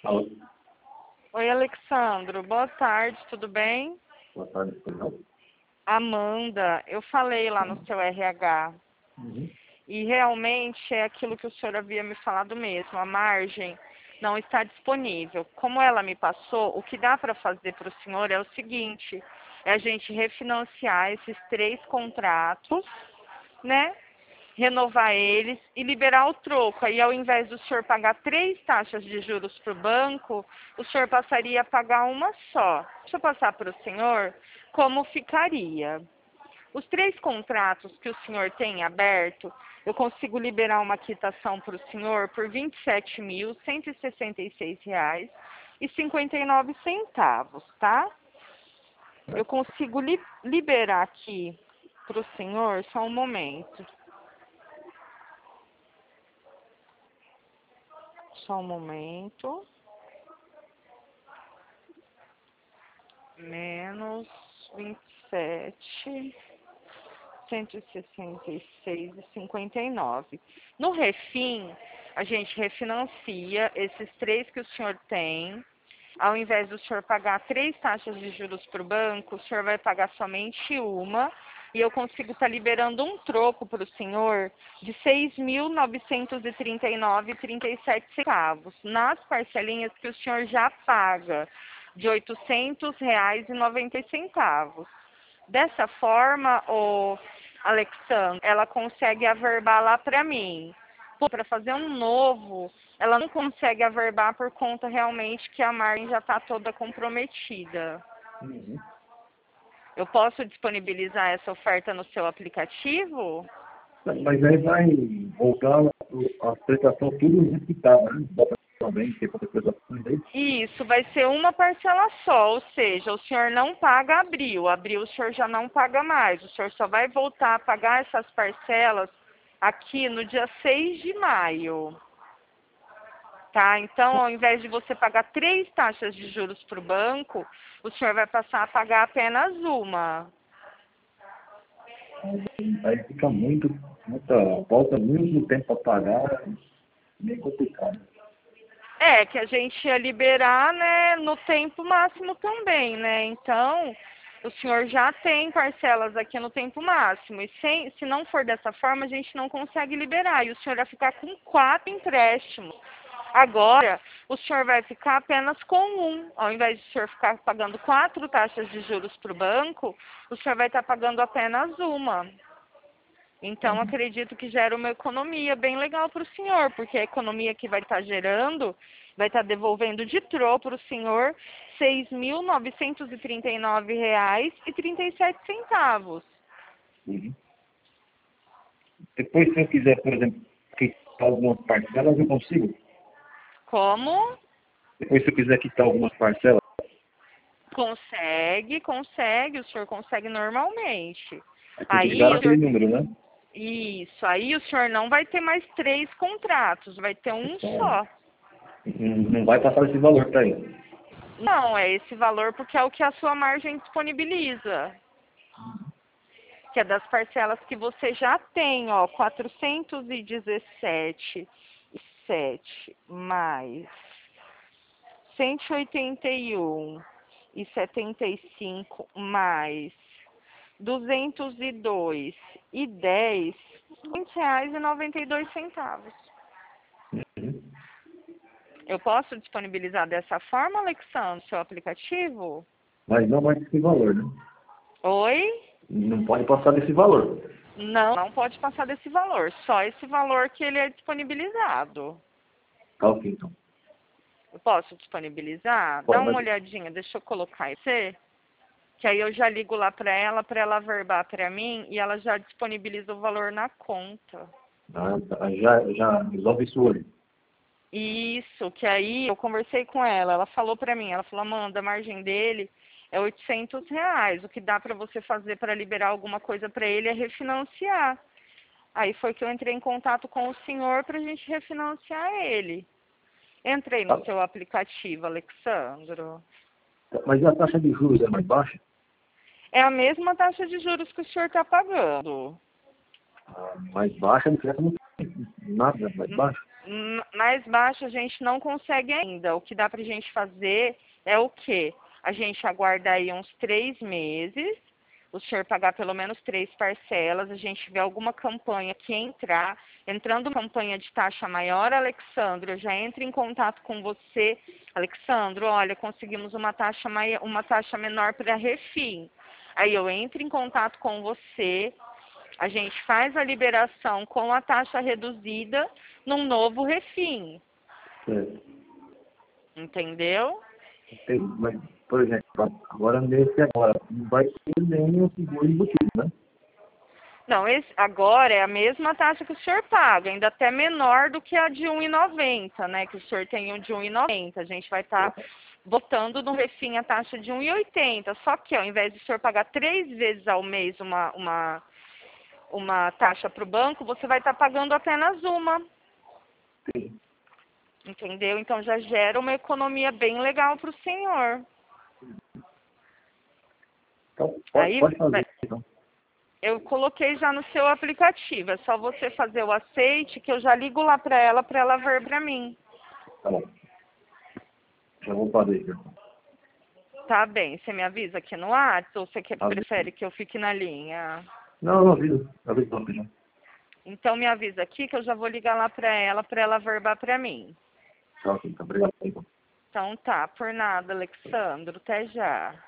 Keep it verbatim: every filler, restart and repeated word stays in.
Alô? Oi, Alexandro. Boa tarde, tudo bem? Boa tarde, Fernando. Amanda, eu falei lá no seu R H Uhum. e realmente é aquilo que o senhor havia me falado mesmo. A margem não está disponível. Como ela me passou, o que dá para fazer para o senhor é o seguinte: é a gente refinanciar esses três contratos, né? Renovar eles e liberar o troco. Aí, ao invés do senhor pagar três taxas de juros para o banco, o senhor passaria a pagar uma só. Deixa eu passar para o senhor como ficaria. Os três contratos que o senhor tem aberto, eu consigo liberar uma quitação para o senhor por vinte e sete mil, cento e sessenta e seis reais e cinquenta e nove centavos, tá? Eu consigo li liberar aqui para o senhor, só um momento. Só um momento. Menos vinte e sete, cento e sessenta e seis e cinquenta e nove. No Refim, a gente refinancia esses três que o senhor tem. Ao invés do senhor pagar três taxas de juros para o banco, o senhor vai pagar somente uma. E eu consigo estar liberando um troco para o senhor de seis mil novecentos e trinta e nove reais e trinta e sete centavos, nas parcelinhas que o senhor já paga, de oitocentos reais e noventa centavos. Dessa forma, o Alexandre, ela consegue averbar lá para mim. Para fazer um novo, ela não consegue averbar por conta realmente que a margem já está toda comprometida. Uhum. Eu posso disponibilizar essa oferta no seu aplicativo? Mas aí vai voltar a prestação tudo requitada, né? Bota também, tem qualquer coisa aí. Isso, vai ser uma parcela só, ou seja, o senhor não paga abril, abril o senhor já não paga mais, o senhor só vai voltar a pagar essas parcelas aqui no dia seis de maio. Tá? Então, ao invés de você pagar três taxas de juros para o banco, o senhor vai passar a pagar apenas uma. Aí fica muito, muita, volta muito tempo para pagar, bem complicado. É, que a gente ia liberar, né, no tempo máximo também, né? Então, o senhor já tem parcelas aqui no tempo máximo. E sem, se não for dessa forma, a gente não consegue liberar. E o senhor vai ficar com quatro empréstimos. Agora, o senhor vai ficar apenas com um. Ao invés de o senhor ficar pagando quatro taxas de juros para o banco, o senhor vai estar pagando apenas uma. Então, acredito que gera uma economia bem legal para o senhor, porque a economia que vai estar gerando, vai estar devolvendo de troco para o senhor seis mil novecentos e trinta e nove reais e trinta e sete centavos. Uhum. Depois, se eu quiser, por exemplo, quitar algumas parcelas, eu consigo? Como? Depois, se eu quiser quitar algumas parcelas, Consegue, consegue, o senhor consegue normalmente. é que Aí, ligar o aquele senhor... número, né? Isso, aí o senhor não vai ter mais três contratos, vai ter um Então, só. não não vai passar esse valor para ele. Não, é esse valor porque é o que a sua margem disponibiliza. Que é das parcelas que você já tem, ó, quatrocentos e dezessete e sete mais cento e oitenta e um e setenta e cinco mais duzentos e dois e dez, vinte reais e noventa e dois centavos. Uhum. Eu posso disponibilizar dessa forma, Alexandre, seu aplicativo? Mas não mais esse valor, né? Oi? Não pode passar desse valor. Não, não pode passar desse valor, só esse valor que ele é disponibilizado. Tá ok, então. Eu posso disponibilizar? Dá Pode, uma mas olhadinha, deixa eu colocar aí você, que aí eu já ligo lá pra ela, pra ela verbar pra mim e ela já disponibiliza o valor na conta. ah, tá, já, já resolve isso hoje. Isso, que aí eu conversei com ela, ela falou pra mim, ela falou, Amanda, a margem dele é oitocentos reais, o que dá pra você fazer pra liberar alguma coisa pra ele é refinanciar. Aí foi que eu entrei em contato com o senhor pra gente refinanciar ele. Entrei no Tá. seu aplicativo, Alexandro. Mas e a taxa de juros é mais baixa? É a mesma taxa de juros que o senhor está pagando. Ah, mais baixa não cresce muito, nada mais baixo. M- Mais baixo a gente não consegue ainda. O que dá pra gente fazer é o quê? A gente aguarda aí uns três meses, o senhor pagar pelo menos três parcelas, a gente vê alguma campanha que entrar, entrando campanha de taxa maior, Alexandro, eu já entro em contato com você. Alexandro, olha, conseguimos uma taxa, mai- uma taxa menor para refim. Aí eu entro em contato com você, a gente faz a liberação com a taxa reduzida num novo refim, Certo. entendeu? Entendi. Mas, por exemplo, agora nesse agora, não vai ter nenhum seguro embutido, né? Não, esse, agora é a mesma taxa que o senhor paga, ainda até menor do que a de um e noventa, né? Que o senhor tem um de um e noventa. A gente vai estar botando no refim a taxa de um e oitenta. Só que ao invés de o senhor pagar três vezes ao mês uma, uma, uma taxa para o banco, você vai estar pagando apenas uma. Sim. Entendeu? Então já gera uma economia bem legal para o senhor. Então, pode, Aí pode vai- fazer. Então. eu coloquei já no seu aplicativo. É só você fazer o aceite que eu já ligo lá para ela para ela ver para mim. Tá bom. Já vou fazer. Então. Tá bem. Você me avisa aqui no WhatsApp ou você que Aviso. prefere que eu fique na linha? Não, não aviso. Aviso você já. Então me avisa aqui que eu já vou ligar lá para ela para ela verbar para mim. Tá, ok. Então, obrigado. Então. Então tá, por nada, Alexandro. Até já.